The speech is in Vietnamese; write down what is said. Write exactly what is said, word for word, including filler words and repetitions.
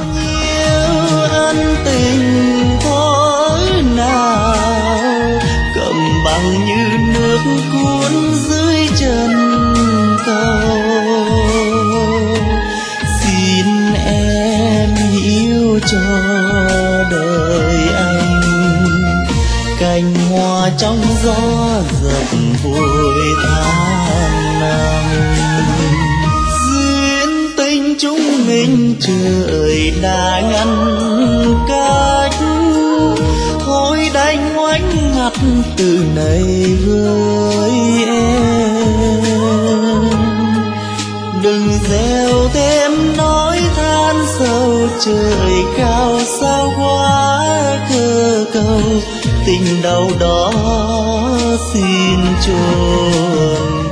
nhiêu ân tình thối nào, cầm bằng như nước cuốn dưới chân cầu. Xin em hiểu cho đời anh, cành hoa trong gió dập vội tháng năm. Duyên tình chúng mình trời đã ngăn cách, thôi đành ngoảnh mặt từ nay với em. Đừng gieo thêm nói than sâu, trời cao sao quá cơ cầu, tình đâu đó xin chôn